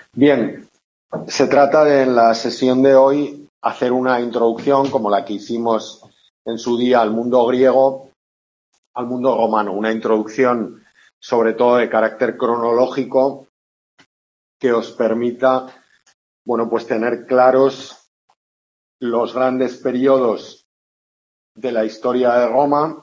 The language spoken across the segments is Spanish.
Bien, se trata de en la sesión de hoy hacer una introducción como la que hicimos en su día al mundo griego, al mundo romano, una introducción sobre todo de carácter cronológico que os permita, pues tener claros los grandes periodos de la historia de Roma,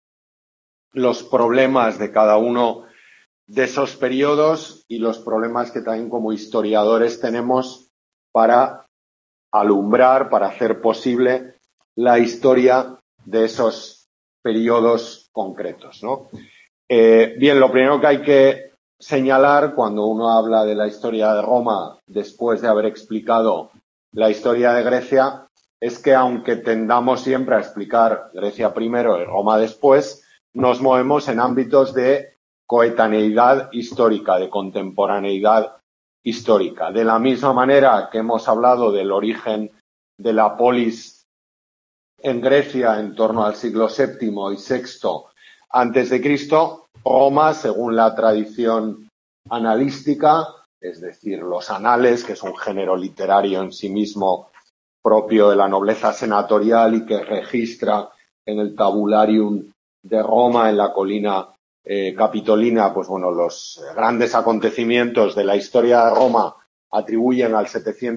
los problemas de cada uno de esos periodos y los problemas que también como historiadores tenemos para alumbrar, para hacer posible la historia de esos periodos concretos, ¿no? Bien, lo primero que hay que señalar cuando uno habla de la historia de Roma después de haber explicado la historia de Grecia es que aunque tendamos siempre a explicar Grecia primero y Roma después, nos movemos en ámbitos de coetaneidad histórica, de contemporaneidad histórica. De la misma manera que hemos hablado del origen de la polis en Grecia en torno al siglo VII y VI antes de Cristo, Roma, según la tradición analística, es decir, los anales, que es un género literario en sí mismo propio de la nobleza senatorial y que registra en el tabularium de Roma, en la colina capitolina, los grandes acontecimientos de la historia de Roma atribuyen al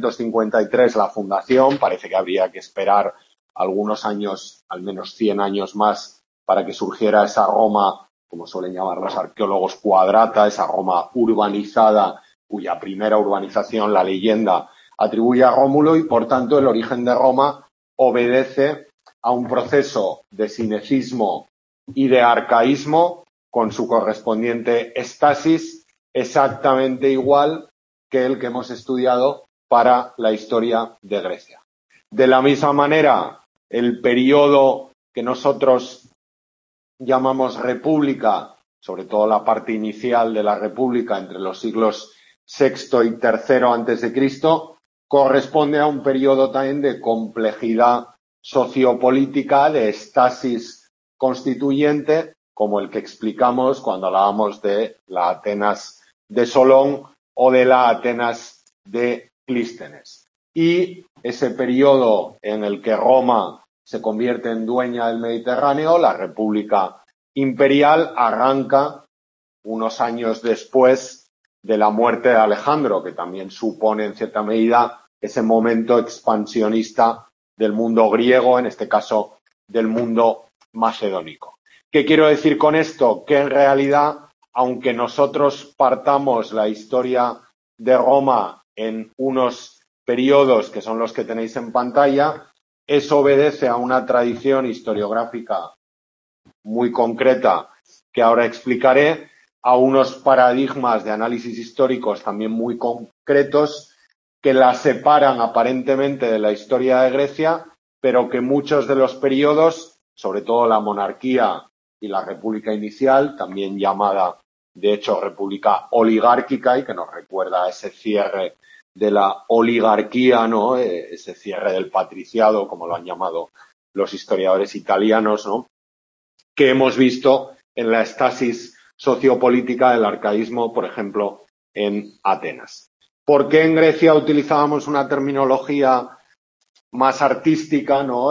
753 la fundación. Parece que habría que esperar algunos años, al menos 100 años más, para que surgiera esa Roma, como suelen llamar los arqueólogos, cuadrata, esa Roma urbanizada, cuya primera urbanización, la leyenda, atribuye a Rómulo y, por tanto, el origen de Roma obedece a un proceso de sinecismo y de arcaísmo con su correspondiente estasis exactamente igual que el que hemos estudiado para la historia de Grecia. De la misma manera, el periodo que nosotros llamamos República, sobre todo la parte inicial de la República entre los siglos VI y III antes de Cristo, corresponde a un periodo también de complejidad sociopolítica, de estasis constituyente, como el que explicamos cuando hablábamos de la Atenas de Solón o de la Atenas de Clístenes. Y ese periodo en el que Roma se convierte en dueña del Mediterráneo, la República Imperial, arranca unos años después de la muerte de Alejandro, que también supone en cierta medida ese momento expansionista del mundo griego, en este caso del mundo macedónico. ¿Qué quiero decir con esto? Que en realidad, aunque nosotros partamos la historia de Roma en unos periodos que son los que tenéis en pantalla, eso obedece a una tradición historiográfica muy concreta que ahora explicaré, a unos paradigmas de análisis históricos también muy concretos que la separan aparentemente de la historia de Grecia, pero que muchos de los periodos, sobre todo la monarquía y la república inicial, también llamada de hecho república oligárquica y que nos recuerda a ese cierre de la oligarquía, ¿no? Ese cierre del patriciado, como lo han llamado los historiadores italianos, ¿no? Que hemos visto en la estasis sociopolítica del arcaísmo, por ejemplo, en Atenas. ¿Por qué en Grecia utilizábamos una terminología más artística, ¿no?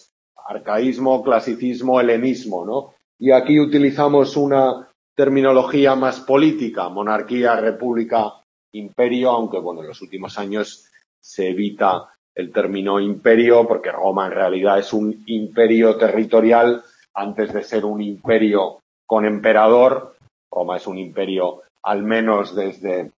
Arcaísmo, clasicismo, helenismo, ¿no? Y aquí utilizamos una terminología más política, monarquía, república, imperio, aunque en los últimos años se evita el término imperio porque Roma en realidad es un imperio territorial antes de ser un imperio con emperador. Roma es un imperio al menos desde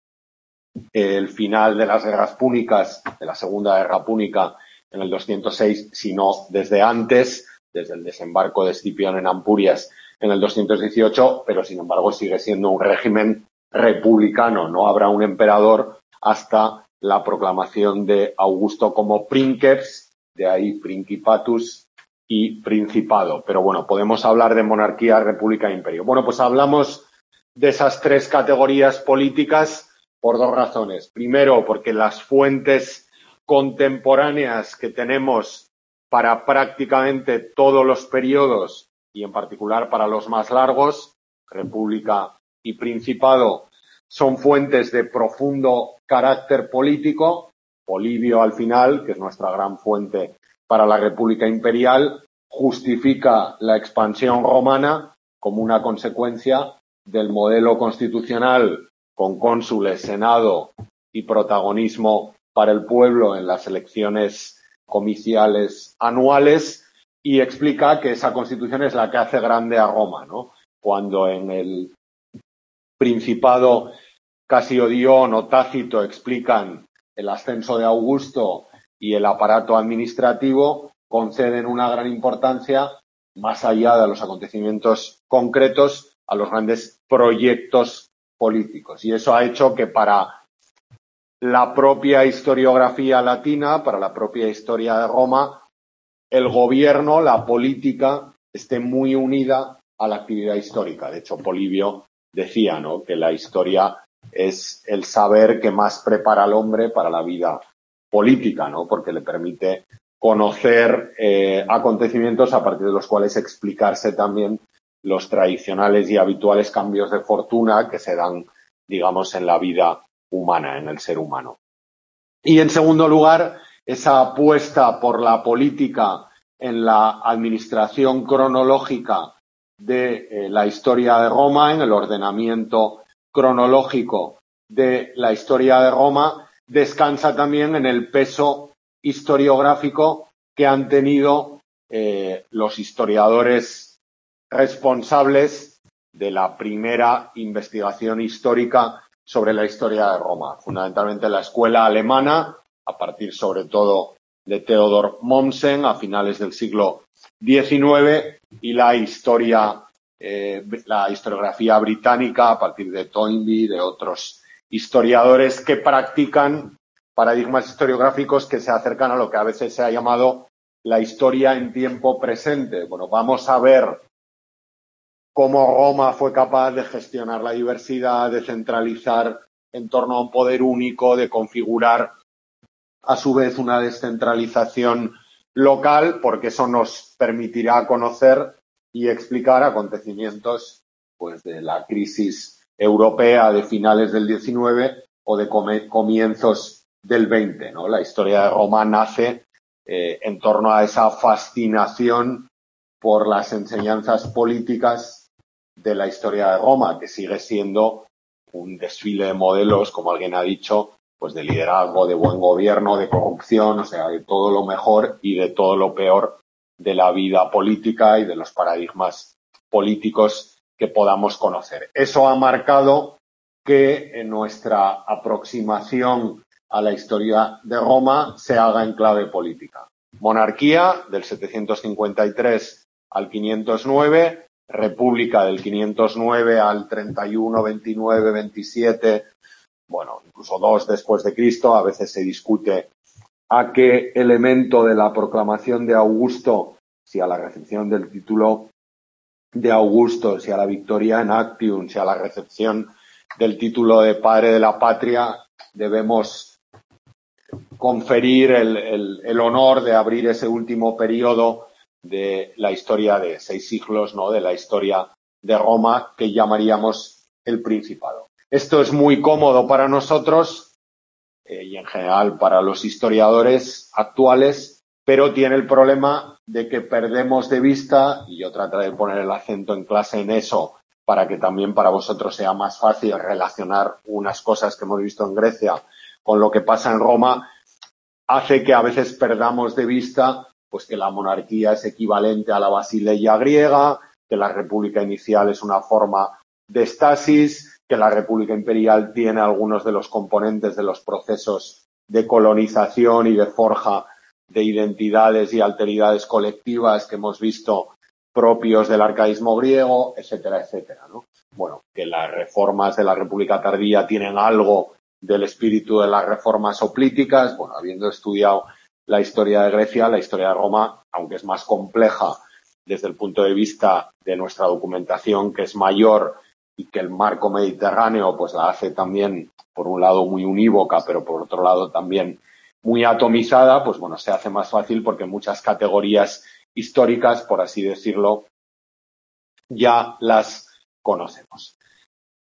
el final de las guerras púnicas, de la Segunda Guerra Púnica en el 206, sino desde antes, desde el desembarco de Escipión en Ampurias en el 218, pero sin embargo sigue siendo un régimen republicano. No habrá un emperador hasta la proclamación de Augusto como princeps, de ahí principatus y principado. Pero podemos hablar de monarquía, república e imperio. Hablamos de esas tres categorías políticas por dos razones. Primero, porque las fuentes contemporáneas que tenemos para prácticamente todos los periodos y en particular para los más largos, república y principado, son fuentes de profundo carácter político. Polibio, al final, que es nuestra gran fuente para la República Imperial, justifica la expansión romana como una consecuencia del modelo constitucional con cónsules, senado y protagonismo para el pueblo en las elecciones comiciales anuales, y explica que esa constitución es la que hace grande a Roma, ¿no? Cuando en el Principado Casio Dión o Tácito explican el ascenso de Augusto y el aparato administrativo, conceden una gran importancia, más allá de los acontecimientos concretos, a los grandes proyectos políticos. Y eso ha hecho que para la propia historiografía latina, para la propia historia de Roma, el gobierno, la política, esté muy unida a la actividad histórica. De hecho, Polibio decía, ¿no?, que la historia es el saber que más prepara al hombre para la vida política, ¿no?, porque le permite conocer acontecimientos a partir de los cuales explicarse también los tradicionales y habituales cambios de fortuna que se dan, digamos, en la vida humana, en el ser humano. Y, en segundo lugar, esa apuesta por la política en la administración cronológica de la historia de Roma, en el ordenamiento cronológico de la historia de Roma, descansa también en el peso historiográfico que han tenido los historiadores responsables de la primera investigación histórica sobre la historia de Roma, fundamentalmente la escuela alemana, a partir sobre todo de Theodor Mommsen a finales del siglo XIX, y la historiografía británica a partir de Toynbee, de otros historiadores que practican paradigmas historiográficos que se acercan a lo que a veces se ha llamado la historia en tiempo presente. Bueno, vamos a ver cómo Roma fue capaz de gestionar la diversidad, de centralizar en torno a un poder único, de configurar a su vez una descentralización local, porque eso nos permitirá conocer y explicar acontecimientos pues de la crisis europea de finales del XIX o de comienzos del XX, ¿no? La historia de Roma nace en torno a esa fascinación por las enseñanzas políticas de la historia de Roma, que sigue siendo un desfile de modelos, como alguien ha dicho, pues de liderazgo, de buen gobierno, de corrupción, o sea, de todo lo mejor y de todo lo peor de la vida política y de los paradigmas políticos que podamos conocer. Eso ha marcado que en nuestra aproximación a la historia de Roma se haga en clave política. Monarquía del 753 al 509, República del 509 al 31, 29, 27, bueno, incluso 2 después de Cristo. A veces se discute a qué elemento de la proclamación de Augusto, si a la recepción del título de Augusto, si a la victoria en Actium, si a la recepción del título de padre de la patria, debemos conferir el honor de abrir ese último periodo de la historia de 6 siglos, ¿no?, de la historia de Roma, que llamaríamos el Principado. Esto es muy cómodo para nosotros y en general para los historiadores actuales, pero tiene el problema de que perdemos de vista, y yo trataré de poner el acento en clase en eso para que también para vosotros sea más fácil relacionar unas cosas que hemos visto en Grecia con lo que pasa en Roma, hace que a veces perdamos de vista pues que la monarquía es equivalente a la basileia griega, que la república inicial es una forma de estasis, que la república imperial tiene algunos de los componentes de los procesos de colonización y de forja de identidades y alteridades colectivas que hemos visto propios del arcaísmo griego, etcétera, etcétera, ¿no? Bueno, que las reformas de la república tardía tienen algo del espíritu de las reformas hoplíticas. Bueno, habiendo estudiado la historia de Grecia, la historia de Roma, aunque es más compleja desde el punto de vista de nuestra documentación, que es mayor, y que el marco mediterráneo pues la hace también, por un lado, muy unívoca, pero por otro lado también muy atomizada, pues bueno, se hace más fácil porque muchas categorías históricas, por así decirlo, ya las conocemos.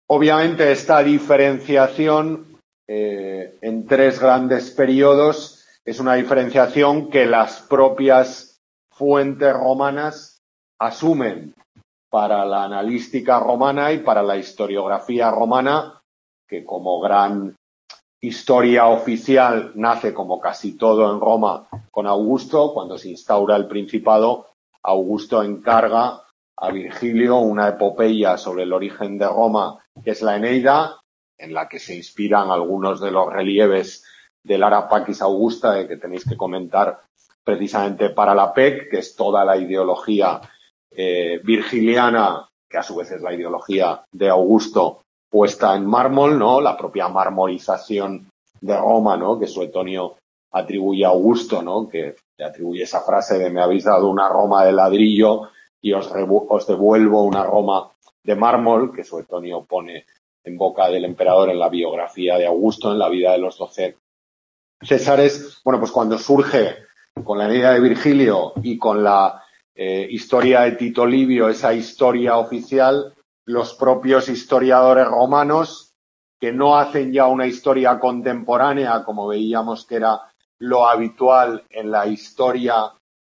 Obviamente esta diferenciación en tres grandes periodos es una diferenciación que las propias fuentes romanas asumen para la analística romana y para la historiografía romana, que como gran historia oficial nace, como casi todo en Roma, con Augusto. Cuando se instaura el Principado, Augusto encarga a Virgilio una epopeya sobre el origen de Roma, que es la Eneida, en la que se inspiran algunos de los relieves del Ara Pacis Augusta, que tenéis que comentar precisamente para la PEC, que es toda la ideología virgiliana, que a su vez es la ideología de Augusto, puesta en mármol, ¿no? La propia marmorización de Roma, ¿no? Que Suetonio atribuye a Augusto, ¿no? Que le atribuye esa frase de me habéis dado una Roma de ladrillo y os devuelvo una Roma de mármol, que Suetonio pone en boca del emperador en la biografía de Augusto, en la vida de los 12 Césares. Bueno, pues cuando surge con la Eneida de Virgilio y con la historia de Tito Livio, esa historia oficial, los propios historiadores romanos, que no hacen ya una historia contemporánea, como veíamos que era lo habitual en la historia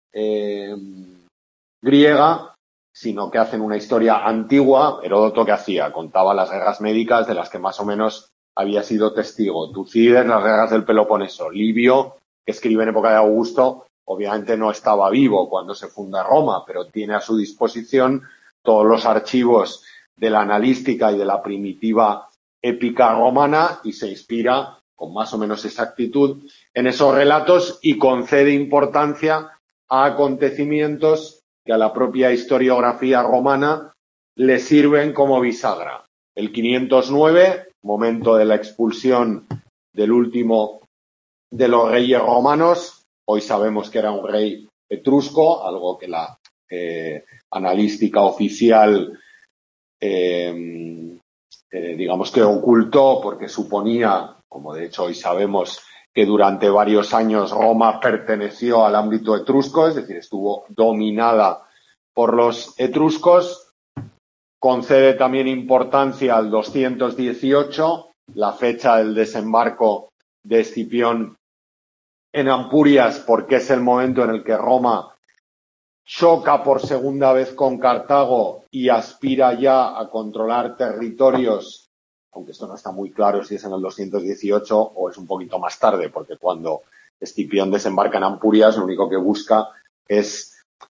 griega, sino que hacen una historia antigua. Heródoto, ¿qué hacía? Contaba las guerras médicas de las que más o menos había sido testigo. Tucídides, las guerras del Peloponeso. Livio, que escribe en época de Augusto, obviamente no estaba vivo cuando se funda Roma, pero tiene a su disposición todos los archivos de la analística y de la primitiva épica romana y se inspira con más o menos exactitud en esos relatos y concede importancia a acontecimientos que a la propia historiografía romana le sirven como bisagra. El 509, momento de la expulsión del último de los reyes romanos. Hoy sabemos que era un rey etrusco, algo que la analística oficial digamos que ocultó porque suponía, como de hecho hoy sabemos, que durante varios años Roma perteneció al ámbito etrusco, es decir, estuvo dominada por los etruscos. Concede también importancia al 218, la fecha del desembarco de Escipión en Ampurias, porque es el momento en el que Roma choca por segunda vez con Cartago y aspira ya a controlar territorios, aunque esto no está muy claro si es en el 218 o es un poquito más tarde, porque cuando Escipión desembarca en Ampurias lo único que busca es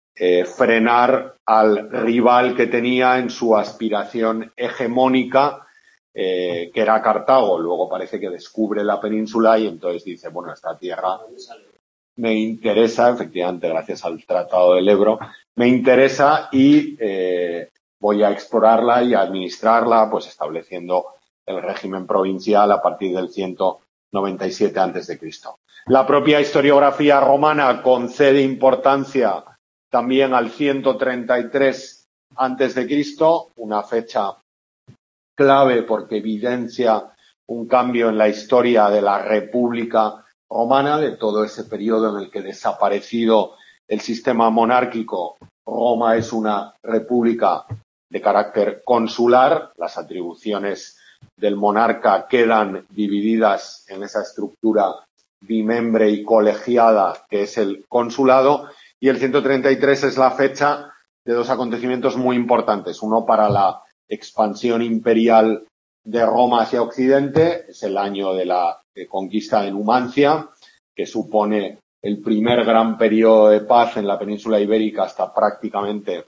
frenar al rival que tenía en su aspiración hegemónica, que era Cartago. Luego parece que descubre la península y entonces dice, bueno, esta tierra me interesa, efectivamente, gracias al Tratado del Ebro, me interesa y voy a explorarla y a administrarla, pues estableciendo el régimen provincial a partir del 197 a.C. La propia historiografía romana concede importancia también al 133 a.C., una fecha clave porque evidencia un cambio en la historia de la República Romana, de todo ese periodo en el que, desaparecido el sistema monárquico, Roma es una república de carácter consular. Las atribuciones del monarca quedan divididas en esa estructura bimembre y colegiada que es el consulado, y el 133 es la fecha de dos acontecimientos muy importantes. Uno para la expansión imperial de Roma hacia Occidente, es el año de la conquista de Numancia, que supone el primer gran periodo de paz en la península ibérica hasta prácticamente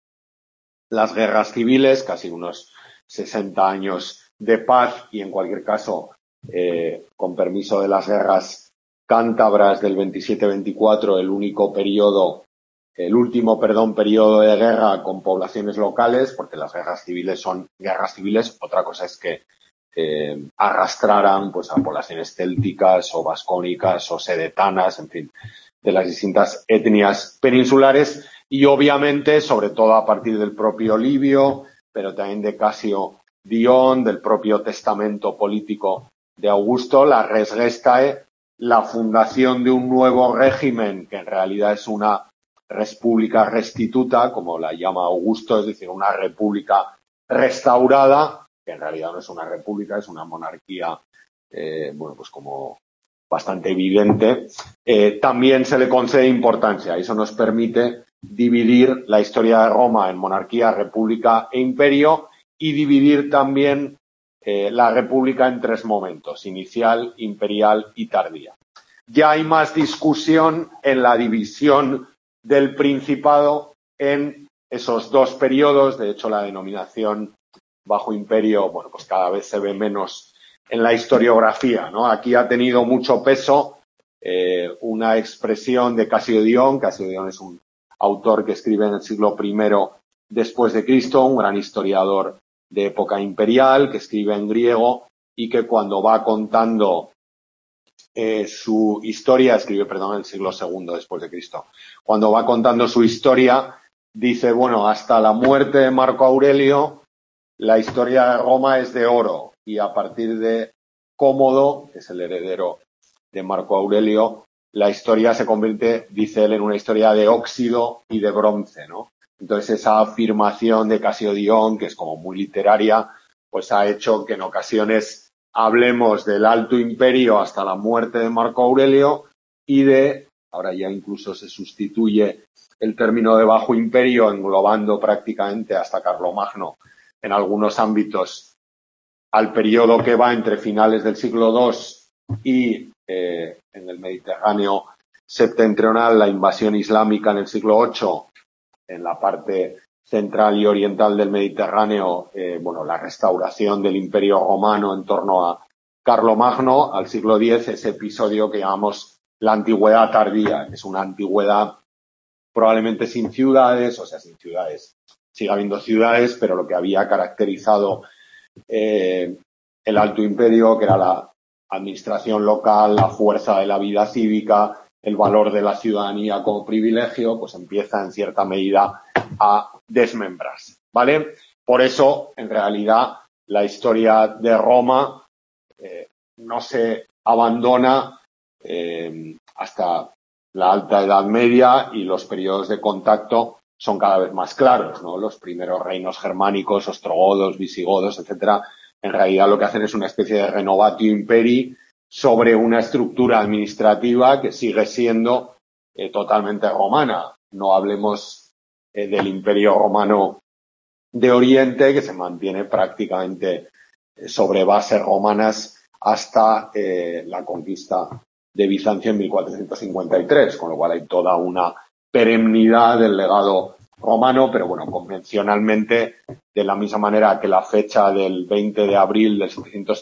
las guerras civiles, casi unos 60 años de paz y, en cualquier caso, con permiso de las guerras cántabras del 27-24, el último periodo de guerra con poblaciones locales, porque las guerras civiles son guerras civiles. Otra cosa es que arrastraran pues a poblaciones célticas o vascónicas o sedetanas, en fin, de las distintas etnias peninsulares, y obviamente, sobre todo a partir del propio Livio, pero también de Casio Dion, del propio testamento político de Augusto, la res gestae, la fundación de un nuevo régimen que en realidad es una república restituta, como la llama Augusto, es decir, una república restaurada, que en realidad no es una república, es una monarquía, bueno, pues como bastante evidente, también se le concede importancia. Eso nos permite dividir la historia de Roma en monarquía, república e imperio y dividir también la república en tres momentos: inicial, imperial y tardía. Ya hay más discusión en la división del Principado en esos dos periodos. De hecho, la denominación bajo imperio, bueno, pues cada vez se ve menos en la historiografía, ¿no? Aquí ha tenido mucho peso una expresión de Casio Dion. Casio Dion es un autor que escribe en el siglo I después de Cristo, un gran historiador de época imperial, que escribe en griego y que cuando va contando su historia, escribe, perdón, en el siglo II después de Cristo. Cuando va contando su historia, dice, bueno, hasta la muerte de Marco Aurelio, la historia de Roma es de oro, y a partir de Cómodo, que es el heredero de Marco Aurelio, la historia se convierte, dice él, en una historia de óxido y de bronce, ¿no? Entonces esa afirmación de Casio Dion, que es como muy literaria, pues ha hecho que en ocasiones hablemos del Alto Imperio hasta la muerte de Marco Aurelio y ahora ya incluso se sustituye el término de Bajo Imperio, englobando prácticamente hasta Carlomagno en algunos ámbitos, al periodo que va entre finales del siglo II y en el Mediterráneo septentrional, la invasión islámica en el siglo VIII, en la parte central y oriental del Mediterráneo, bueno, la restauración del Imperio Romano en torno a Carlomagno, al siglo X, ese episodio que llamamos la antigüedad tardía, que es una antigüedad probablemente sin ciudades, o sea, sin ciudades, sigue habiendo ciudades, pero lo que había caracterizado el Alto Imperio, que era la administración local, la fuerza de la vida cívica, el valor de la ciudadanía como privilegio, pues empieza en cierta medida a desmembrarse, ¿vale? Por eso, en realidad, la historia de Roma no se abandona hasta la Alta Edad Media, y los periodos de contacto son cada vez más claros, ¿no? Los primeros reinos germánicos, ostrogodos, visigodos, etcétera, en realidad lo que hacen es una especie de renovatio imperi sobre una estructura administrativa que sigue siendo totalmente romana. No hablemos del Imperio Romano de Oriente, que se mantiene prácticamente sobre bases romanas hasta la conquista de Bizancio en 1453, con lo cual hay toda una perennidad del legado romano, pero bueno, convencionalmente, de la misma manera que la fecha del 20 de abril de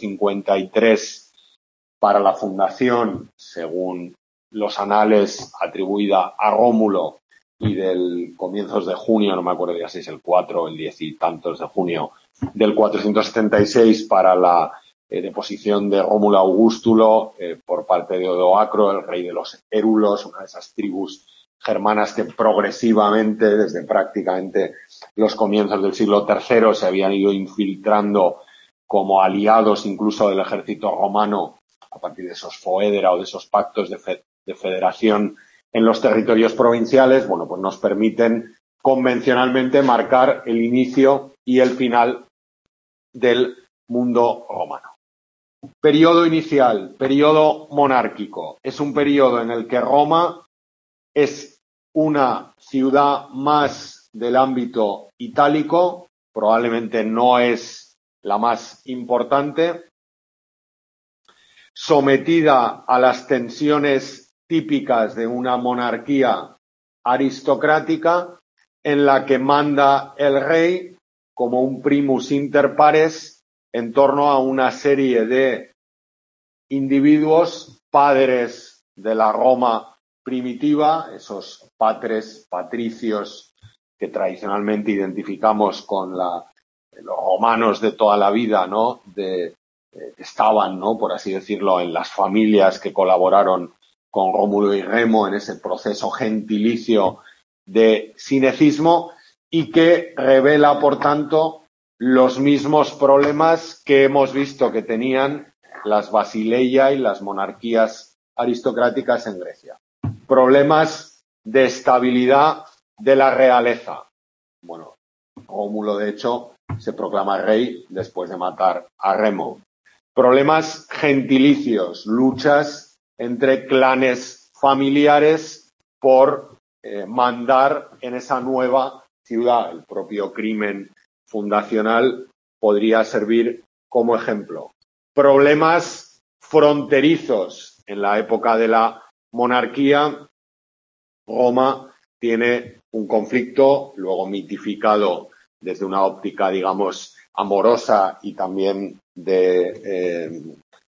753 para la fundación, según los anales, atribuida a Rómulo, y del comienzos de junio, no me acuerdo ya si es el 4 o el 10 y tantos de junio, del 476 para la deposición de Rómulo Augustulo por parte de Odoacro, el rey de los Érulos, una de esas tribus germanas que progresivamente, desde prácticamente los comienzos del siglo III, se habían ido infiltrando como aliados incluso del ejército romano a partir de esos foedera o de esos pactos de federación en los territorios provinciales. Bueno, pues nos permiten convencionalmente marcar el inicio y el final del mundo romano. Periodo inicial, periodo monárquico. Es un periodo en el que Roma es una ciudad más del ámbito itálico, probablemente no es la más importante, sometida a las tensiones típicas de una monarquía aristocrática, en la que manda el rey como un primus inter pares en torno a una serie de individuos, padres de la Roma primitiva, esos patres patricios que tradicionalmente identificamos con los romanos de toda la vida, ¿no? Estaban, ¿no?, por así decirlo, en las familias que colaboraron con Rómulo y Remo en ese proceso gentilicio de sinecismo, y que revela, por tanto, los mismos problemas que hemos visto que tenían las basileia y las monarquías aristocráticas en Grecia. Problemas de estabilidad de la realeza. Bueno, Rómulo, de hecho, se proclama rey después de matar a Remo. Problemas gentilicios, luchas entre clanes familiares por mandar en esa nueva ciudad. El propio crimen fundacional podría servir como ejemplo. Problemas fronterizos. En la época de la monarquía, Roma tiene un conflicto, luego mitificado desde una óptica, digamos, amorosa y también de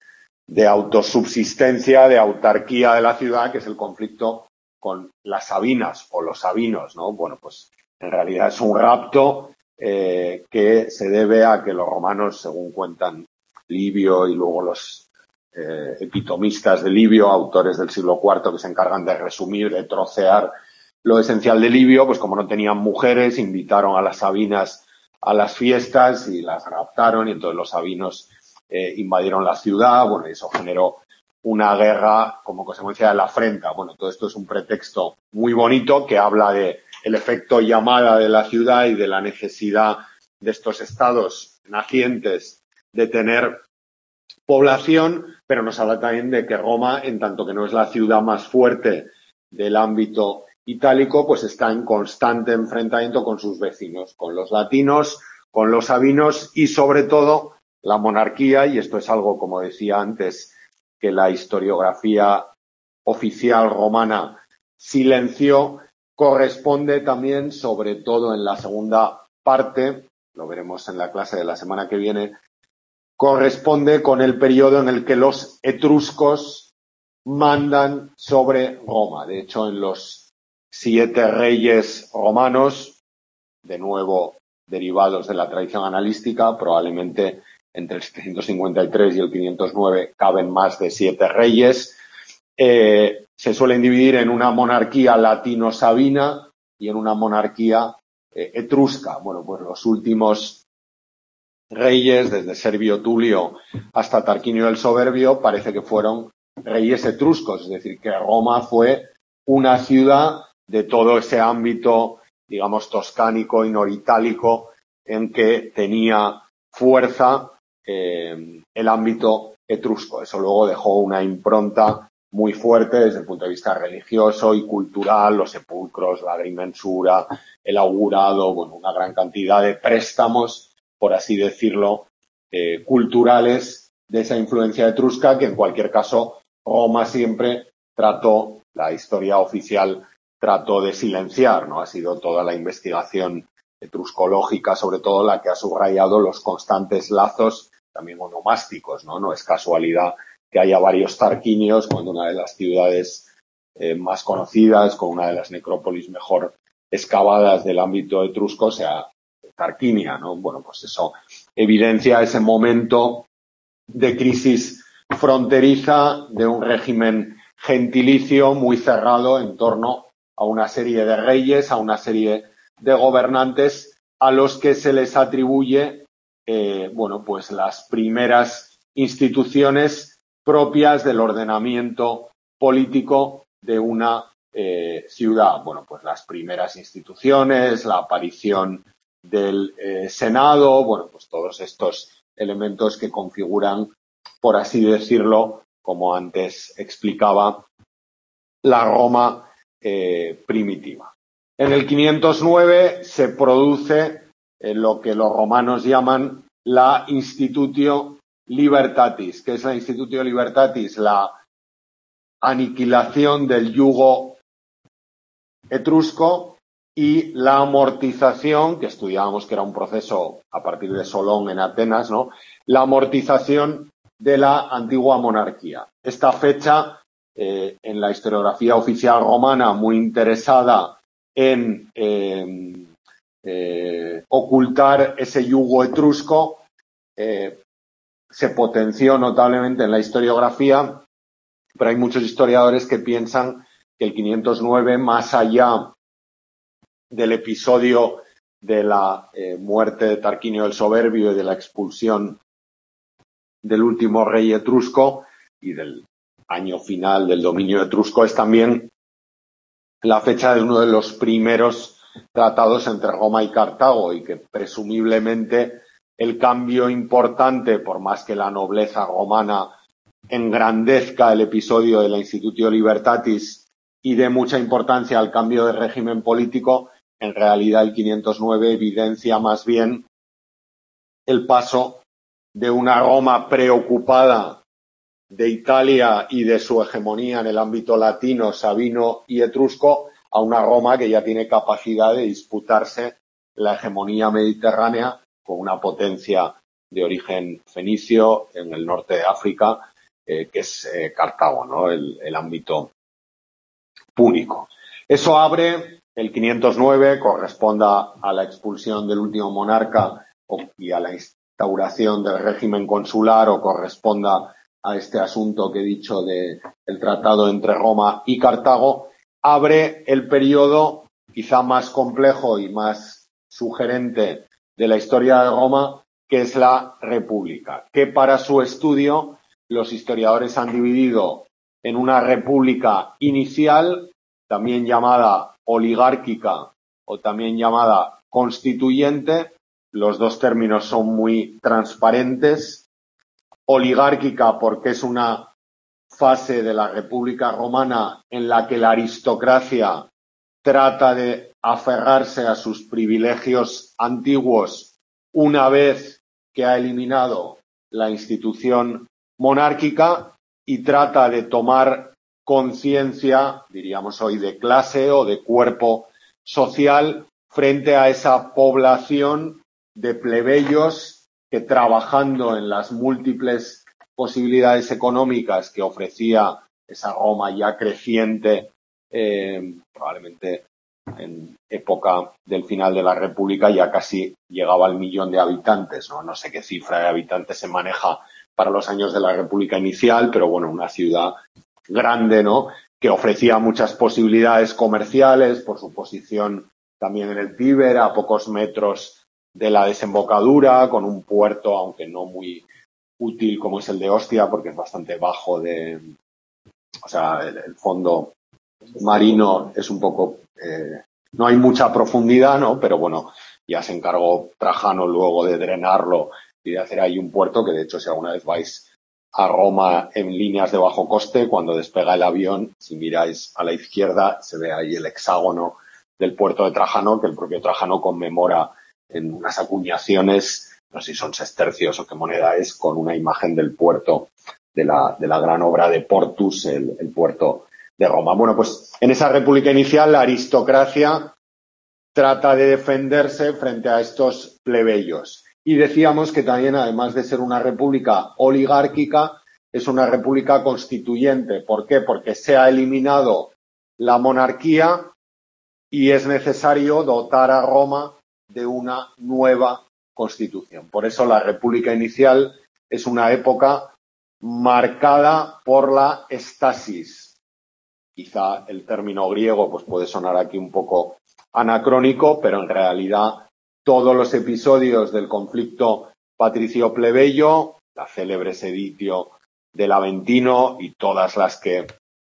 autosubsistencia, de autarquía de la ciudad, que es el conflicto con las Sabinas o los sabinos, ¿no? Bueno, pues en realidad es un rapto que se debe a que los romanos, según cuentan Livio y luego los epitomistas de Livio, autores del siglo IV que se encargan de resumir, de trocear lo esencial de Livio, pues como no tenían mujeres, invitaron a las sabinas a las fiestas y las raptaron, y entonces los sabinos invadieron la ciudad. Bueno, y eso generó una guerra como consecuencia de la afrenta. Bueno, todo esto es un pretexto muy bonito que habla de el efecto llamada de la ciudad y de la necesidad de estos estados nacientes de tener población, pero nos habla también de que Roma, en tanto que no es la ciudad más fuerte del ámbito itálico, pues está en constante enfrentamiento con sus vecinos, con los latinos, con los sabinos y sobre todo la monarquía, y esto es algo, como decía antes, que la historiografía oficial romana silenció, corresponde también, sobre todo en la segunda parte, lo veremos en la clase de la semana que viene, corresponde con el periodo en el que los etruscos mandan sobre Roma. De hecho, en los 7 reyes romanos, de nuevo derivados de la tradición analística, probablemente entre el 753 y el 509 caben más de 7 reyes. Se suelen dividir en una monarquía latino-sabina y en una monarquía etrusca. Bueno, pues los últimos reyes, desde Servio Tulio hasta Tarquinio el Soberbio, parece que fueron reyes etruscos, es decir, que Roma fue una ciudad de todo ese ámbito, digamos, toscánico y noritálico en que tenía fuerza el ámbito etrusco. Eso luego dejó una impronta muy fuerte desde el punto de vista religioso y cultural, los sepulcros, la agrimensura, el augurado, bueno, una gran cantidad de préstamos, por así decirlo, culturales de esa influencia etrusca, que en cualquier caso Roma siempre trató, la historia oficial trató de silenciar, ¿no? Ha sido toda la investigación etruscológica, sobre todo, la que ha subrayado los constantes lazos, también onomásticos, ¿no? No es casualidad que haya varios tarquinios cuando una de las ciudades más conocidas, con una de las necrópolis mejor excavadas del ámbito etrusco, sea Tarquinia, ¿no? Bueno, pues eso evidencia ese momento de crisis fronteriza de un régimen gentilicio muy cerrado en torno a una serie de reyes, a una serie de gobernantes a los que se les atribuye, bueno, pues las primeras instituciones propias del ordenamiento político de una ciudad. Bueno, pues las primeras instituciones, la aparición del Senado, bueno, pues todos estos elementos que configuran, por así decirlo, como antes explicaba, la Roma primitiva. En el 509 se produce lo que los romanos llaman la Institutio Libertatis. ¿Qué es la Institutio Libertatis? La aniquilación del yugo etrusco y la amortización, que estudiábamos que era un proceso a partir de Solón en Atenas, ¿no? La amortización de la antigua monarquía. Esta fecha, en la historiografía oficial romana, muy interesada en ocultar ese yugo etrusco, se potenció notablemente en la historiografía, pero hay muchos historiadores que piensan que el 509, más allá del episodio de la muerte de Tarquinio el Soberbio y de la expulsión del último rey etrusco y del año final del dominio etrusco, es también la fecha de uno de los primeros tratados entre Roma y Cartago, y que presumiblemente el cambio importante, por más que la nobleza romana engrandezca el episodio de la Institutio Libertatis y dé mucha importancia al cambio de régimen político, en realidad el 509 evidencia más bien el paso de una Roma preocupada de Italia y de su hegemonía en el ámbito latino, sabino y etrusco, a una Roma que ya tiene capacidad de disputarse la hegemonía mediterránea con una potencia de origen fenicio en el norte de África, que es Cartago, ¿no? El ámbito púnico. Eso abre el 509, corresponda a la expulsión del último monarca y a la instauración del régimen consular, o corresponda a este asunto que he dicho del tratado entre Roma y Cartago, abre el periodo quizá más complejo y más sugerente de la historia de Roma, que es la República, que para su estudio los historiadores han dividido en una república inicial, también llamada oligárquica o también llamada constituyente. Los dos términos son muy transparentes. Oligárquica porque es una fase de la República Romana en la que la aristocracia trata de aferrarse a sus privilegios antiguos una vez que ha eliminado la institución monárquica y trata de tomar conciencia, diríamos hoy, de clase o de cuerpo social frente a esa población de plebeyos que, trabajando en las múltiples posibilidades económicas que ofrecía esa Roma ya creciente, probablemente en época del final de la República ya casi llegaba al 1.000.000 de habitantes, ¿no? No sé qué cifra de habitantes se maneja para los años de la República inicial, pero bueno, una ciudad grande, ¿no? Que ofrecía muchas posibilidades comerciales por su posición también en el Tíber, a pocos metros de la desembocadura, con un puerto, aunque no muy útil como es el de Ostia, porque es bastante bajo o sea, el fondo marino es un poco, no hay mucha profundidad, ¿no? Pero bueno, ya se encargó Trajano luego de drenarlo y de hacer ahí un puerto que, de hecho, si alguna vez vais a Roma en líneas de bajo coste, cuando despega el avión, si miráis a la izquierda, se ve ahí el hexágono del puerto de Trajano, que el propio Trajano conmemora en unas acuñaciones, no sé si son sestercios o qué moneda es, con una imagen del puerto de la gran obra de Portus, el puerto de Roma. Bueno, pues en esa república inicial la aristocracia trata de defenderse frente a estos plebeyos. Y decíamos que también, además de ser una república oligárquica, es una república constituyente. ¿Por qué? Porque se ha eliminado la monarquía y es necesario dotar a Roma de una nueva constitución. Por eso la república inicial es una época marcada por la estasis. Quizá el término griego pues puede sonar aquí un poco anacrónico, pero en realidad todos los episodios del conflicto patricio-plebeyo, la célebre seditio del Aventino y todas las que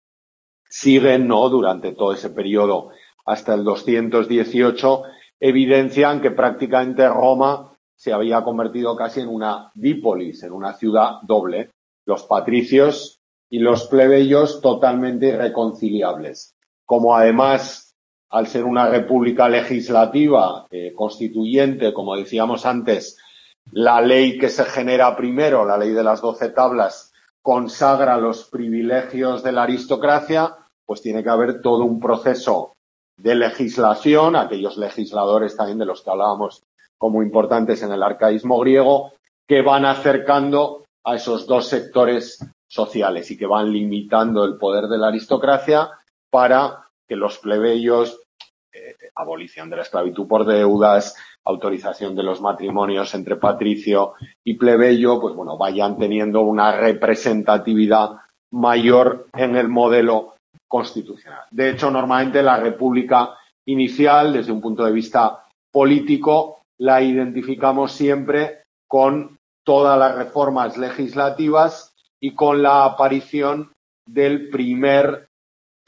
siguen, ¿no?, durante todo ese periodo hasta el 218, evidencian que prácticamente Roma se había convertido casi en una dípolis, en una ciudad doble, los patricios y los plebeyos totalmente irreconciliables. Como además, al ser una república legislativa, constituyente, como decíamos antes, la ley que se genera primero, la ley de las 12 tablas, consagra los privilegios de la aristocracia, pues tiene que haber todo un proceso de legislación, aquellos legisladores también de los que hablábamos como importantes en el arcaísmo griego, que van acercando a esos dos sectores sociales y que van limitando el poder de la aristocracia para que los plebeyos, abolición de la esclavitud por deudas, autorización de los matrimonios entre patricio y plebeyo, pues bueno, vayan teniendo una representatividad mayor en el modelo constitucional. De hecho, normalmente la república inicial, desde un punto de vista político, la identificamos siempre con todas las reformas legislativas y con la aparición del primer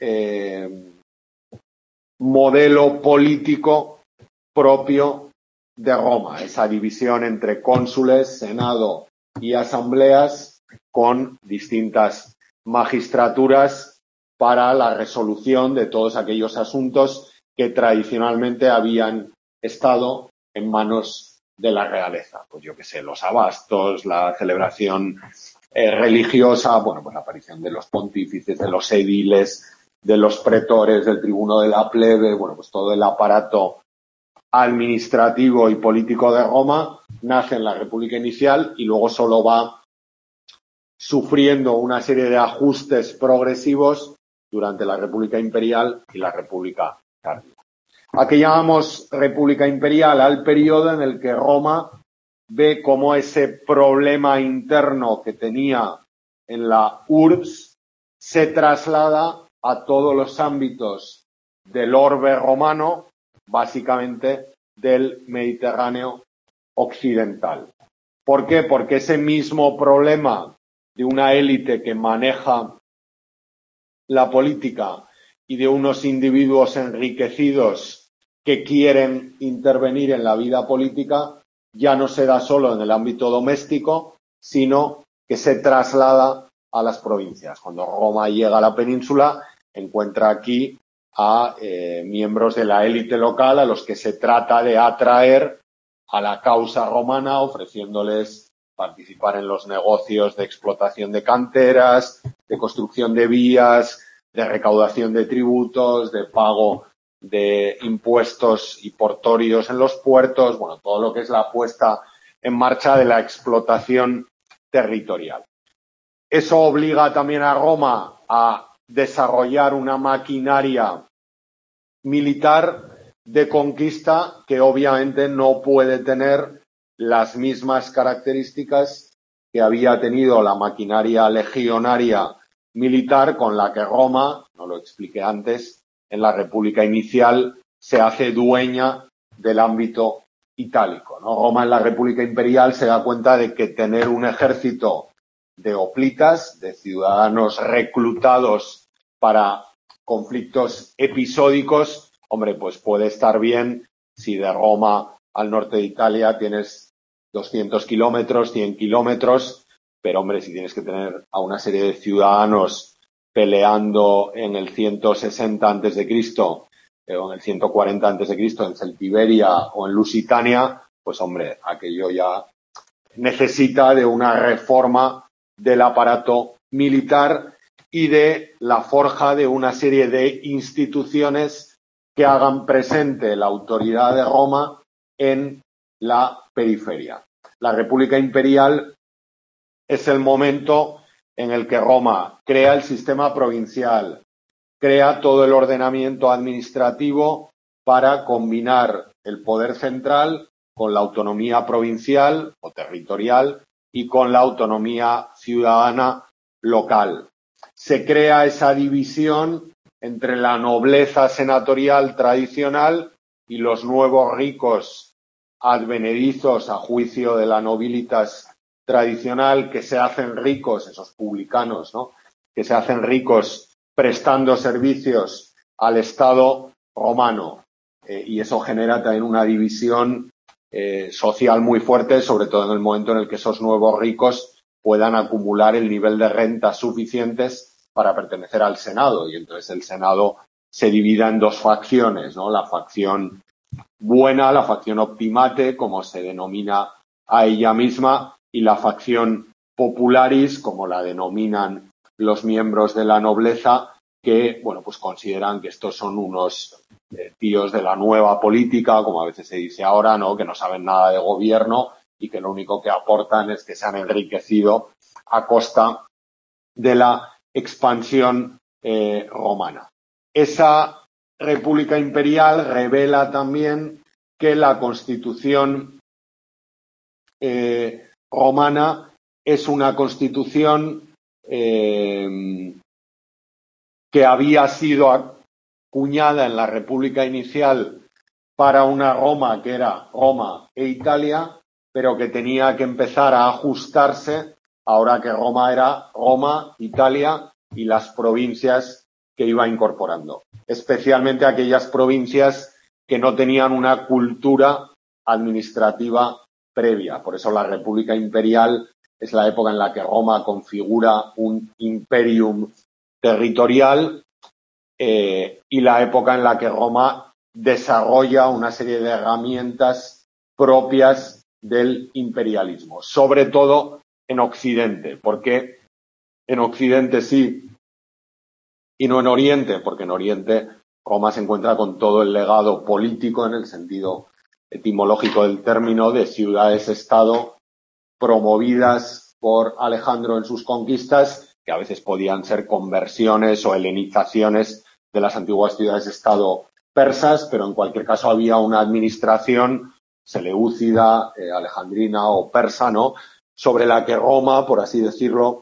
modelo político propio de Roma, esa división entre cónsules, senado y asambleas con distintas magistraturas para la resolución de todos aquellos asuntos que tradicionalmente habían estado en manos de la realeza. Pues yo qué sé, los abastos, la celebración religiosa, bueno, pues la aparición de los pontífices, de los ediles, de los pretores, del tribuno de la plebe, bueno, pues todo el aparato administrativo y político de Roma nace en la República inicial y luego solo va sufriendo una serie de ajustes progresivos durante la República imperial y la República tardía. ¿A qué llamamos República imperial? Al periodo en el que Roma ve cómo ese problema interno que tenía en la urbs se traslada a todos los ámbitos del orbe romano, básicamente del Mediterráneo occidental. ¿Por qué? Porque ese mismo problema de una élite que maneja la política y de unos individuos enriquecidos que quieren intervenir en la vida política ya no se da solo en el ámbito doméstico, sino que se traslada a las provincias. Cuando Roma llega a la península, encuentra aquí a miembros de la élite local a los que se trata de atraer a la causa romana, ofreciéndoles participar en los negocios de explotación de canteras, de construcción de vías, de recaudación de tributos, de pago de impuestos y portorios en los puertos, bueno, todo lo que es la puesta en marcha de la explotación territorial. Eso obliga también a Roma a desarrollar una maquinaria militar de conquista que obviamente no puede tener las mismas características que había tenido la maquinaria legionaria militar con la que Roma, no lo expliqué antes, en la República inicial se hace dueña del ámbito itálico, ¿no? Roma en la República imperial se da cuenta de que tener un ejército de hoplitas, de ciudadanos reclutados para conflictos episódicos, hombre, pues puede estar bien si de Roma al norte de Italia tienes 200 kilómetros, 100 kilómetros, pero hombre, si tienes que tener a una serie de ciudadanos peleando en el 160 antes de Cristo o en el 140 antes de Cristo en Celtiberia o en Lusitania, pues hombre, aquello ya necesita de una reforma del aparato militar y de la forja de una serie de instituciones que hagan presente la autoridad de Roma en la periferia. La República Imperial es el momento en el que Roma crea el sistema provincial, crea todo el ordenamiento administrativo para combinar el poder central con la autonomía provincial o territorial y con la autonomía ciudadana local. Se crea esa división entre la nobleza senatorial tradicional y los nuevos ricos advenedizos a juicio de la nobilitas tradicional que se hacen ricos, esos publicanos, ¿no?, que se hacen ricos prestando servicios al Estado romano. Y eso genera también una división social muy fuerte, sobre todo en el momento en el que esos nuevos ricos puedan acumular el nivel de rentas suficientes para pertenecer al Senado. Y entonces el Senado se divide en dos facciones, ¿no? La facción buena, la facción optimate, como se denomina a ella misma, y la facción popularis, como la denominan los miembros de la nobleza, que, bueno, pues consideran que estos son unos tíos de la nueva política, como a veces se dice ahora, ¿no?, que no saben nada de gobierno y que lo único que aportan es que se han enriquecido a costa de la expansión romana. Esa República Imperial revela también que la Constitución romana es una constitución que había sido acuñada en la República inicial para una Roma que era Roma e Italia, pero que tenía que empezar a ajustarse ahora que Roma era Roma, Italia y las provincias que iba incorporando, especialmente aquellas provincias que no tenían una cultura administrativa previa. Por eso la República Imperial es la época en la que Roma configura un imperium territorial y la época en la que Roma desarrolla una serie de herramientas propias del imperialismo, sobre todo en Occidente. ¿Por qué en Occidente sí y no en Oriente? Porque en Oriente Roma se encuentra con todo el legado político, en el sentido etimológico del término, de ciudades-estado promovidas por Alejandro en sus conquistas, que a veces podían ser conversiones o helenizaciones de las antiguas ciudades-estado persas, pero en cualquier caso había una administración seleucida, alejandrina o persa, ¿no?, sobre la que Roma, por así decirlo,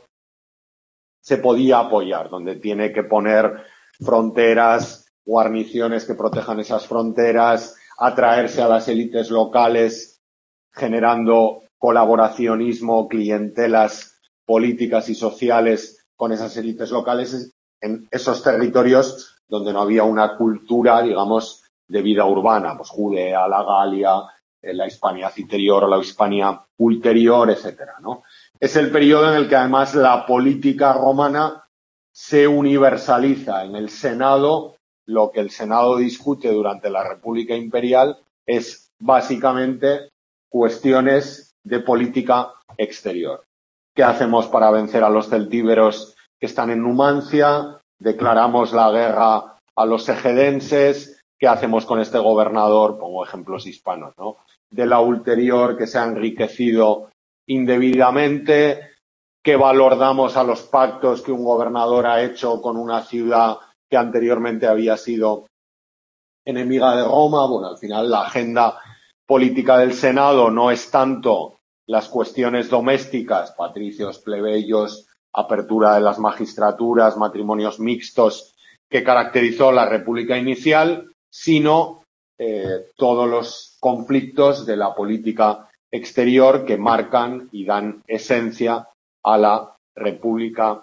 se podía apoyar, donde tiene que poner fronteras, guarniciones que protejan esas fronteras, atraerse a las élites locales, generando colaboracionismo, clientelas políticas y sociales con esas élites locales en esos territorios donde no había una cultura, digamos, de vida urbana, pues Judea, la Galia, la Hispania Citerior o la Hispania Ulterior, etcétera, ¿no? Es el periodo en el que además la política romana se universaliza. En el Senado, lo que el Senado discute durante la República Imperial es básicamente cuestiones de política exterior. ¿Qué hacemos para vencer a los celtíberos que están en Numancia? ¿Declaramos la guerra a los egedenses? ¿Qué hacemos con este gobernador? Pongo ejemplos hispanos, ¿no?, de la Ulterior, que se ha enriquecido indebidamente. ¿Qué valor damos a los pactos que un gobernador ha hecho con una ciudad que anteriormente había sido enemiga de Roma? Bueno, al final la agenda política del Senado no es tanto las cuestiones domésticas, patricios, plebeyos, apertura de las magistraturas, matrimonios mixtos, que caracterizó la República inicial, sino todos los conflictos de la política exterior que marcan y dan esencia a la República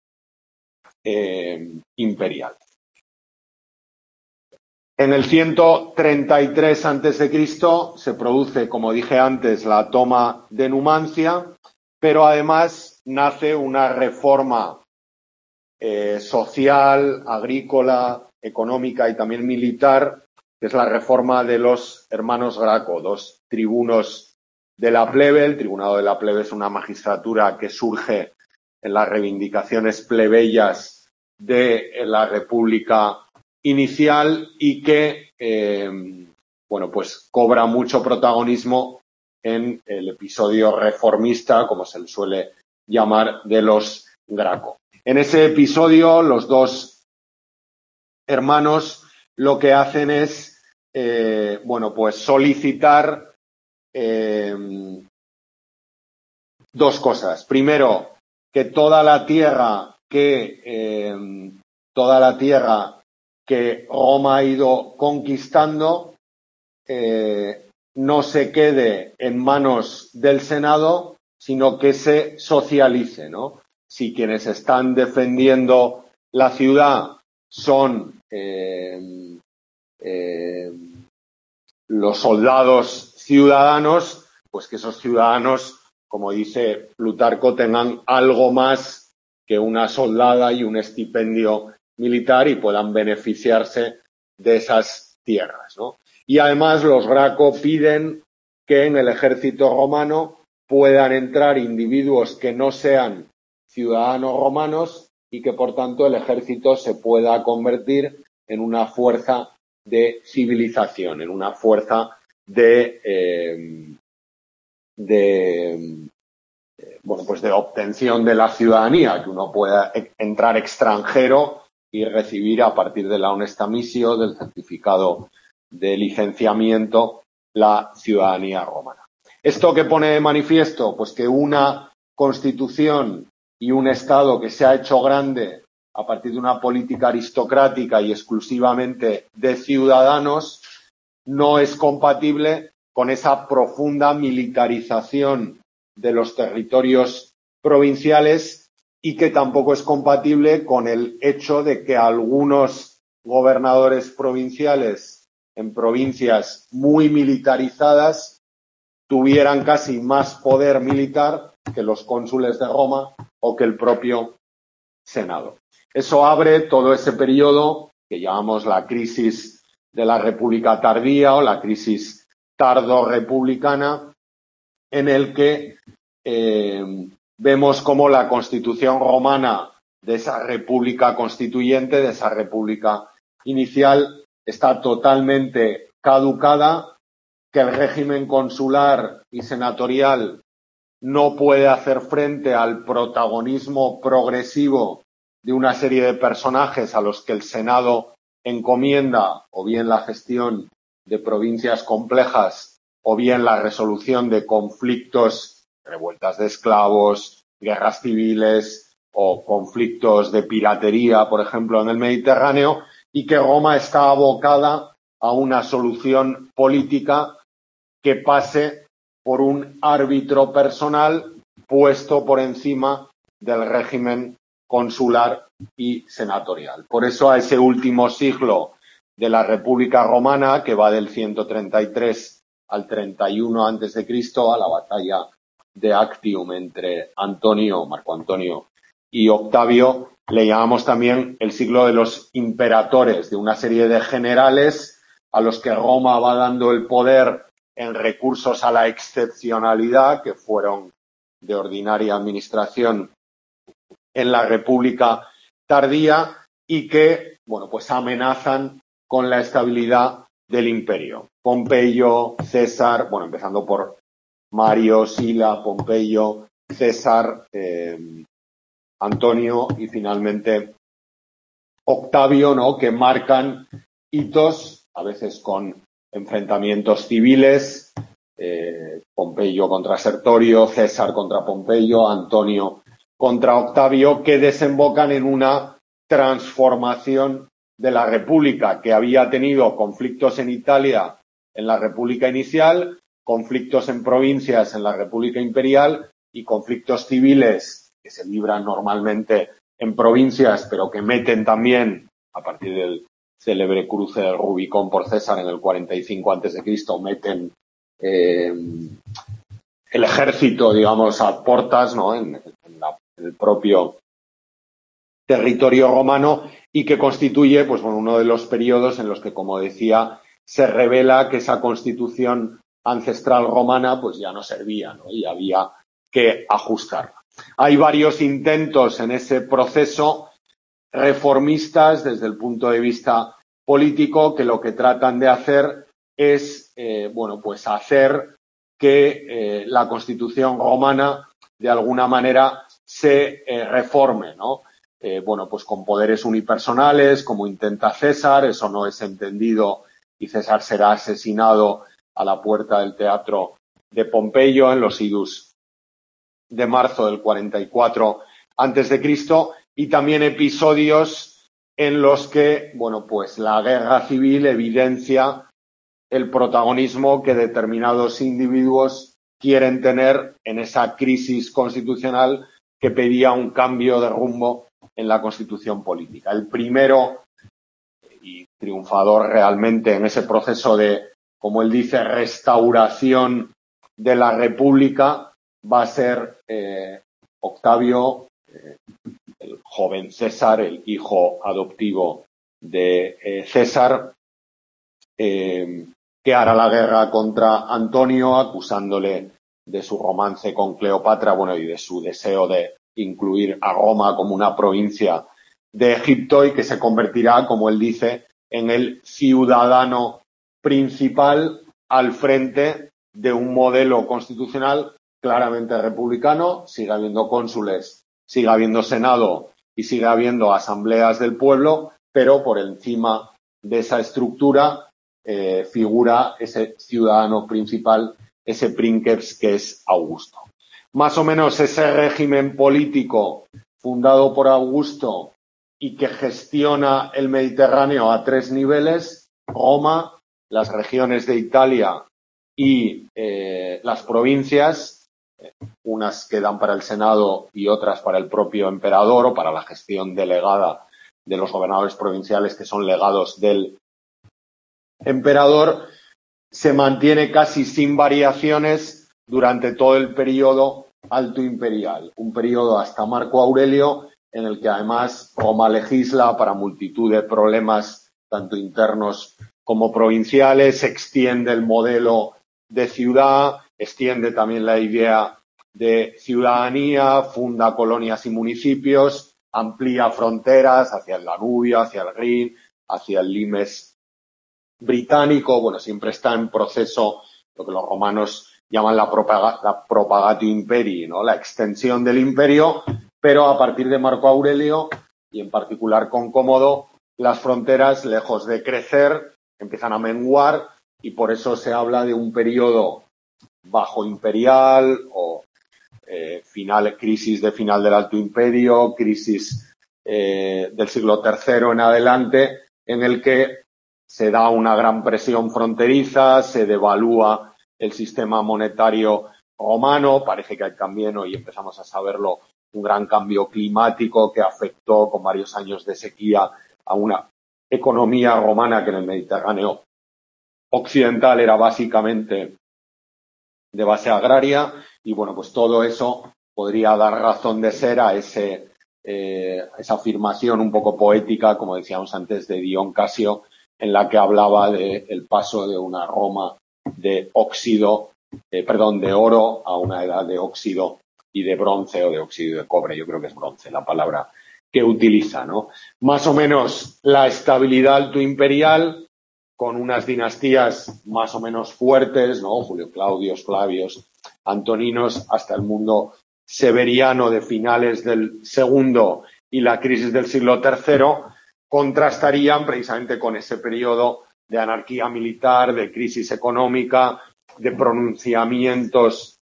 imperial. En el 133 a.C. se produce, como dije antes, la toma de Numancia, pero además nace una reforma social, agrícola, económica y también militar, que es la reforma de los hermanos Graco, dos tribunos de la plebe. El tribunado de la plebe es una magistratura que surge en las reivindicaciones plebeyas de la República inicial y que, pues cobra mucho protagonismo en el episodio reformista, como se le suele llamar, de los Graco. En ese episodio, los dos hermanos lo que hacen es, solicitar dos cosas. Primero, que toda la tierra que Roma ha ido conquistando no se quede en manos del Senado, sino que se socialice, ¿no? Si quienes están defendiendo la ciudad son los soldados ciudadanos, pues que esos ciudadanos, como dice Plutarco, tengan algo más que una soldada y un estipendio militar y puedan beneficiarse de esas tierras, ¿no? Y además los Graco piden que en el ejército romano puedan entrar individuos que no sean ciudadanos romanos y que, por tanto, el ejército se pueda convertir en una fuerza de civilización, en una fuerza de obtención de la ciudadanía, que uno pueda entrar extranjero y recibir a partir de la honesta missio, del certificado de licenciamiento, la ciudadanía romana. ¿Esto qué pone de manifiesto? Pues que una constitución y un Estado que se ha hecho grande a partir de una política aristocrática y exclusivamente de ciudadanos no es compatible con esa profunda militarización de los territorios provinciales y que tampoco es compatible con el hecho de que algunos gobernadores provinciales en provincias muy militarizadas tuvieran casi más poder militar que los cónsules de Roma o que el propio Senado. Eso abre todo ese periodo que llamamos la crisis de la República tardía o la crisis tardo-republicana, en el que vemos cómo la Constitución romana de esa República constituyente, de esa República inicial, está totalmente caducada, que el régimen consular y senatorial no puede hacer frente al protagonismo progresivo de una serie de personajes a los que el Senado encomienda o bien la gestión de provincias complejas o bien la resolución de conflictos, revueltas de esclavos, guerras civiles o conflictos de piratería, por ejemplo, en el Mediterráneo, y que Roma está abocada a una solución política que pase por un árbitro personal puesto por encima del régimen consular y senatorial. Por eso a ese último siglo de la República Romana, que va del 133 al 31 a.C., a la batalla de Actium entre Marco Antonio y Octavio, le llamamos también el siglo de los imperatores, de una serie de generales a los que Roma va dando el poder en recursos a la excepcionalidad, que fueron de ordinaria administración en la República tardía y que, bueno, pues amenazan con la estabilidad del imperio. Pompeyo, César, bueno, empezando por Mario, Sila, Pompeyo, César, Antonio y finalmente Octavio, ¿no?, que marcan hitos, a veces con enfrentamientos civiles, Pompeyo contra Sertorio, César contra Pompeyo, Antonio contra Octavio, que desembocan en una transformación de la República, que había tenido conflictos en Italia en la República inicial, conflictos en provincias en la República imperial y conflictos civiles que se libran normalmente en provincias, pero que meten también, a partir del célebre cruce del Rubicón por César en el 45 a.C., meten el ejército, digamos, a portas, ¿no?, en el propio territorio romano, y que constituye, pues bueno, uno de los periodos en los que, como decía, se revela que esa constitución ancestral romana pues ya no servía, ¿no?, y había que ajustarla. Hay varios intentos en ese proceso reformistas desde el punto de vista político que lo que tratan de hacer es, bueno, pues hacer que la Constitución romana de alguna manera se reforme, ¿no? Bueno, pues con poderes unipersonales, como intenta César, eso no es entendido y César será asesinado a la puerta del teatro de Pompeyo en los idus de marzo del 44 a.C., y también episodios en los que, bueno, pues la guerra civil evidencia el protagonismo que determinados individuos quieren tener en esa crisis constitucional que pedía un cambio de rumbo en la constitución política. El primero y triunfador realmente en ese proceso de, como él dice, restauración de la República va a ser Octavio, el joven César, el hijo adoptivo de César, que hará la guerra contra Antonio, acusándole de su romance con Cleopatra, bueno, y de su deseo de incluir a Roma como una provincia de Egipto, y que se convertirá, como él dice, en el ciudadano principal al frente de un modelo constitucional claramente republicano. Sigue habiendo cónsules, sigue habiendo senado y sigue habiendo asambleas del pueblo, pero por encima de esa estructura figura ese ciudadano principal, ese princeps, que es Augusto. Más o menos ese régimen político fundado por Augusto y que gestiona el Mediterráneo a tres niveles: Roma, las regiones de Italia y las provincias, unas quedan para el Senado y otras para el propio emperador o para la gestión delegada de los gobernadores provinciales, que son legados del emperador se mantiene casi sin variaciones durante todo el periodo alto imperial, un periodo hasta Marco Aurelio en el que además Roma legisla para multitud de problemas tanto internos como provinciales, extiende el modelo de ciudad, extiende también la idea de ciudadanía, funda colonias y municipios, amplía fronteras hacia el Danubio, hacia el Rin, hacia el Limes británico. Bueno, siempre está en proceso lo que los romanos llaman la propagatio imperii, ¿no? La extensión del imperio, pero a partir de Marco Aurelio y en particular con Cómodo, las fronteras, lejos de crecer, empiezan a menguar y por eso se habla de un periodo bajo imperial o crisis de final del Alto Imperio, crisis del siglo III en adelante, en el que se da una gran presión fronteriza, se devalúa el sistema monetario romano, parece que hay también, hoy empezamos a saberlo, un gran cambio climático que afectó con varios años de sequía a una economía romana que en el Mediterráneo occidental era básicamente de base agraria y bueno, pues todo eso podría dar razón de ser a esa afirmación un poco poética, como decíamos antes, de Dion Casio, en la que hablaba del paso de una Roma de de oro a una edad de óxido y de bronce o de óxido y de cobre. Yo creo que es bronce la palabra que utiliza, ¿no? Más o menos la estabilidad altoimperial con unas dinastías más o menos fuertes, ¿no? Julio Claudios, Flavios, Antoninos, hasta el mundo severiano de finales del segundo y la crisis del siglo III, contrastarían precisamente con ese periodo de anarquía militar, de crisis económica, de pronunciamientos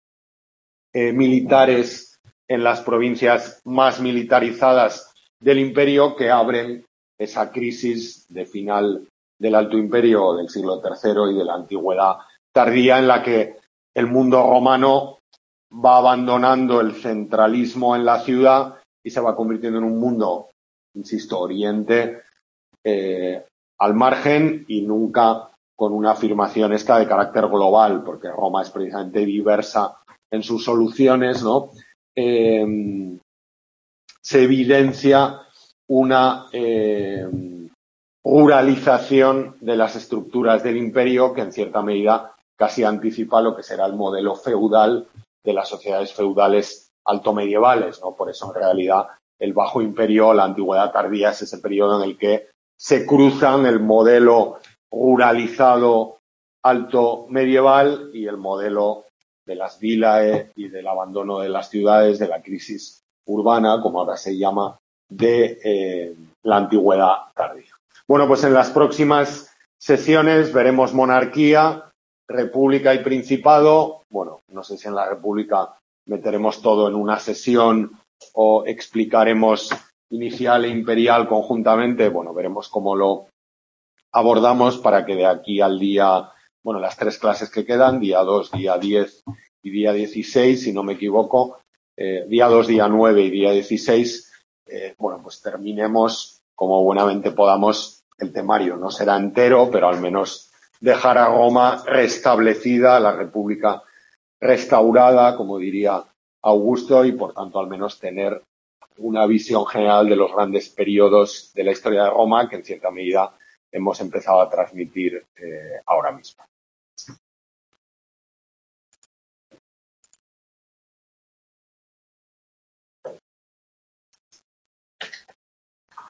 militares en las provincias más militarizadas del imperio que abren esa crisis de final del Alto Imperio del siglo III y de la antigüedad tardía en la que el mundo romano va abandonando el centralismo en la ciudad y se va convirtiendo en un mundo, insisto, oriente al margen y nunca con una afirmación esta de carácter global, porque Roma es precisamente diversa en sus soluciones, ¿no? Se evidencia una ruralización de las estructuras del imperio que en cierta medida casi anticipa lo que será el modelo feudal de las sociedades feudales altomedievales, ¿no? Por eso en realidad el Bajo Imperio, la Antigüedad tardía, es ese periodo en el que se cruzan el modelo ruralizado alto medieval y el modelo de las vilae y del abandono de las ciudades, de la crisis urbana, como ahora se llama, de la antigüedad tardía. Bueno, pues en las próximas sesiones veremos monarquía, república y principado. Bueno, no sé si en la república meteremos todo en una sesión o explicaremos inicial e imperial conjuntamente. Bueno, veremos cómo lo abordamos para que de aquí al día, bueno, las 3 clases que quedan, día 2, día 10 y día 16, si no me equivoco, día 2, día 9 y día 16, bueno, pues terminemos como buenamente podamos el temario. No será entero, pero al menos dejar a Roma restablecida, la República restaurada, como diría Augusto, y por tanto al menos tener una visión general de los grandes periodos de la historia de Roma que en cierta medida hemos empezado a transmitir ahora mismo.